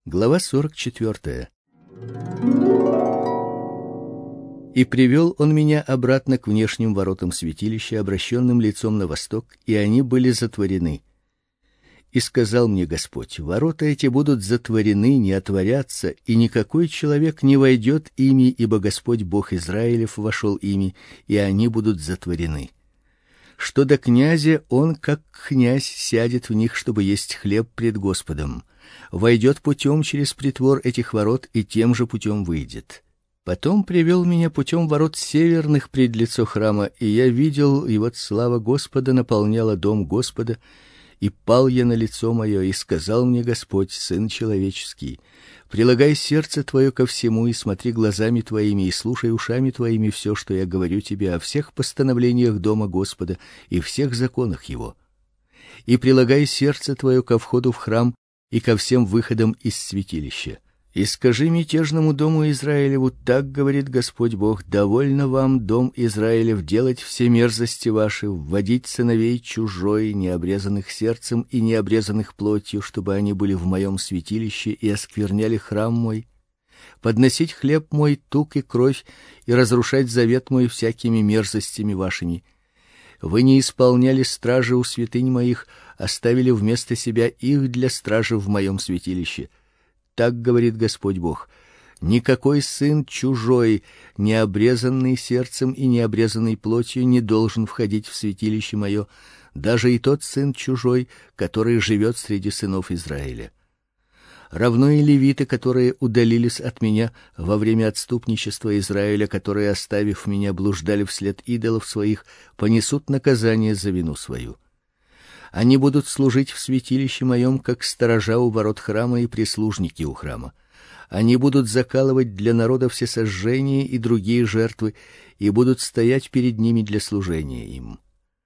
Глава 44. И привел он меня обратно к внешним воротам святилища, обращенным лицом на восток, и они были затворены. И сказал мне Господь: ворота эти будут затворены, не отворятся, и никакой человек не войдет ими, ибо Господь Бог Израилев вошел ими, и они будут затворены. Что до князя, он, как князь, сядет в них, чтобы есть хлеб пред Господом. Войдет путем через притвор этих ворот, и тем же путем выйдет. Потом привел меня путем ворот северных пред лицо храма, и я видел, и вот слава Господа наполняла дом Господа, и пал я на лицо мое, и сказал мне Господь: Сын человеческий, прилагай сердце твое ко всему, и смотри глазами твоими, и слушай ушами твоими все, что я говорю тебе о всех постановлениях дома Господа и всех законах его. И прилагай сердце твое ко входу в храм и ко всем выходам из святилища. И скажи мятежному дому Израилеву: так говорит Господь Бог: довольно вам, дом Израилев, делать все мерзости ваши, вводить сыновей чужой, необрезанных сердцем и необрезанных плотью, чтобы они были в моем святилище и оскверняли храм мой, подносить хлеб мой, тук и кровь, и разрушать завет мой всякими мерзостями вашими. Вы не исполняли стражи у святынь моих, оставили вместо себя их для стражи в моем святилище. Так говорит Господь Бог: никакой сын чужой, не обрезанный сердцем и не обрезанный плотью, не должен входить в святилище мое, даже и тот сын чужой, который живет среди сынов Израиля. Равно и левиты, которые удалились от меня во время отступничества Израиля, которые, оставив меня, блуждали вслед идолов своих, понесут наказание за вину свою. Они будут служить в святилище моем, как сторожа у ворот храма и прислужники у храма. Они будут закалывать для народа всесожжения и другие жертвы, и будут стоять перед ними для служения им.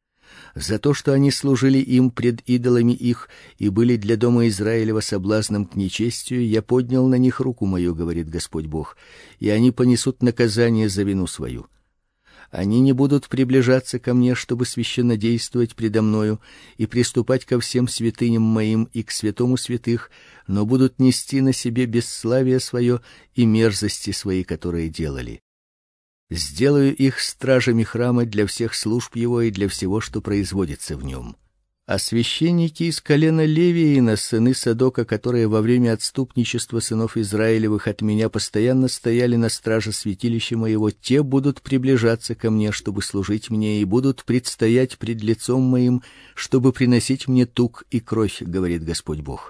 За то, что они служили им пред идолами их и были для дома Израилева соблазном к нечестию, я поднял на них руку мою, говорит Господь Бог, и они понесут наказание за вину свою. Они не будут приближаться ко мне, чтобы священнодействовать предо мною и приступать ко всем святыням моим и к святому святых, но будут нести на себе бесславие свое и мерзости свои, которые делали. Сделаю их стражами храма для всех служб его и для всего, что производится в нем. А священники из колена Левиина, сыны Садока, которые во время отступничества сынов Израилевых от меня постоянно стояли на страже святилища моего, те будут приближаться ко мне, чтобы служить мне, и будут предстоять пред лицом моим, чтобы приносить мне тук и кровь, говорит Господь Бог.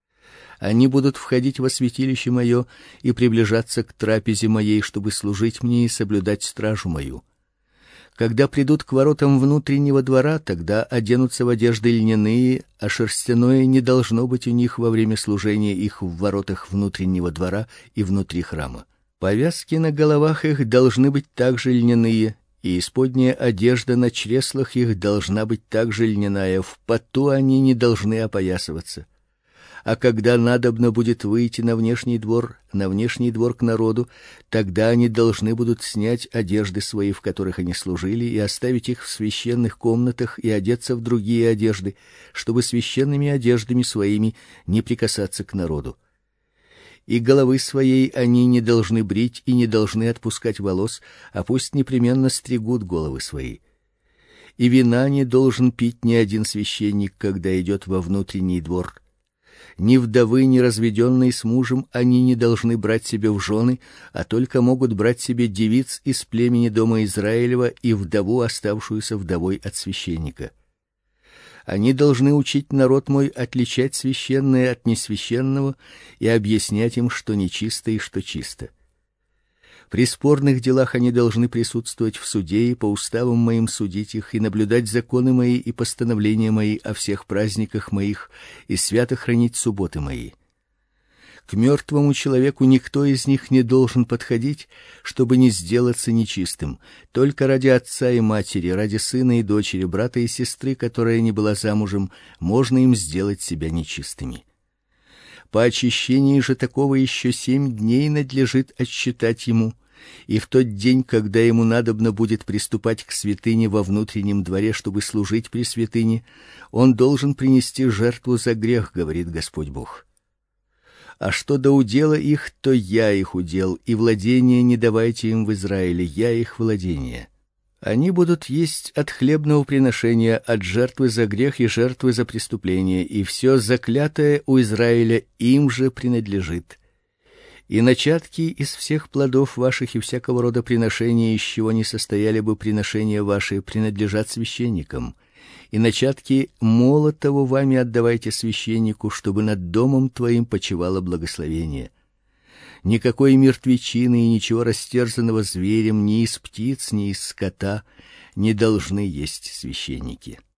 Они будут входить во святилище мое и приближаться к трапезе моей, чтобы служить мне и соблюдать стражу мою. Когда придут к воротам внутреннего двора, тогда оденутся в одежды льняные, а шерстяное не должно быть у них во время служения их в воротах внутреннего двора и внутри храма. Повязки на головах их должны быть также льняные, и исподняя одежда на чреслах их должна быть также льняная, в поту они не должны опоясываться. А когда надобно будет выйти на внешний двор к народу, тогда они должны будут снять одежды свои, в которых они служили, и оставить их в священных комнатах и одеться в другие одежды, чтобы священными одеждами своими не прикасаться к народу. И головы своей они не должны брить и не должны отпускать волос, а пусть непременно стригут головы свои. И вина не должен пить ни один священник, когда идет во внутренний двор. Ни вдовы, ни разведенные с мужем они не должны брать себе в жены, а только могут брать себе девиц из племени дома Израилева и вдову, оставшуюся вдовой от священника. Они должны учить народ мой отличать священное от несвященного и объяснять им, что нечисто и что чисто. При спорных делах они должны присутствовать в суде и по уставам моим судить их, и наблюдать законы мои и постановления мои о всех праздниках моих, и свято хранить субботы мои. К мертвому человеку никто из них не должен подходить, чтобы не сделаться нечистым. Только ради отца и матери, ради сына и дочери, брата и сестры, которая не была замужем, можно им сделать себя нечистыми. По очищении же такого еще 7 дней надлежит отсчитать ему, и в тот день, когда ему надобно будет приступать к святыне во внутреннем дворе, чтобы служить при святыне, он должен принести жертву за грех, говорит Господь Бог. А что до удела их, то я их удел, и владения не давайте им в Израиле, я их владение. Они будут есть от хлебного приношения, от жертвы за грех и жертвы за преступление, и все заклятое у Израиля им же принадлежит. И начатки из всех плодов ваших и всякого рода приношения, из чего не состояли бы приношения ваши, принадлежат священникам. И начатки молотого вами отдавайте священнику, чтобы над домом твоим почивало благословение. Никакой мертвечины и ничего растерзанного зверем ни из птиц, ни из скота не должны есть священники.